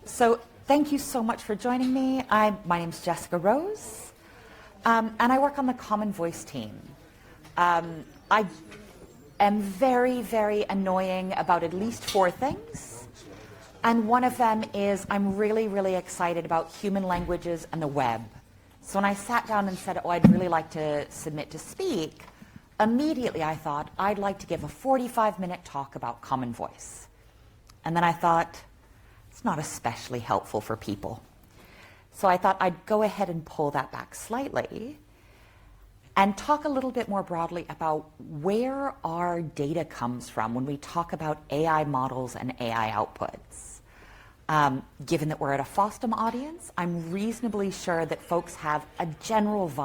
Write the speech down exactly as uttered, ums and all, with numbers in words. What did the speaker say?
So thank you so much for joining me. I, my name's Jessica Rose, um, and I work on the Common Voice team. Um, I am very, very annoying about at least four things, and one of them is I'm really, really excited about human languages and the web. So when I sat down and said, oh, I'd really like to submit to speak, immediately I thought I'd like to give a forty-five minute talk about Common Voice. And then I thought, it's not especially helpful for people. So I thought I'd go ahead and pull that back slightly and talk a little bit more broadly about where our data comes from when we talk about A I models and A I outputs. Um, given that we're at a FOSDEM audience, I'm reasonably sure that folks have a general vibe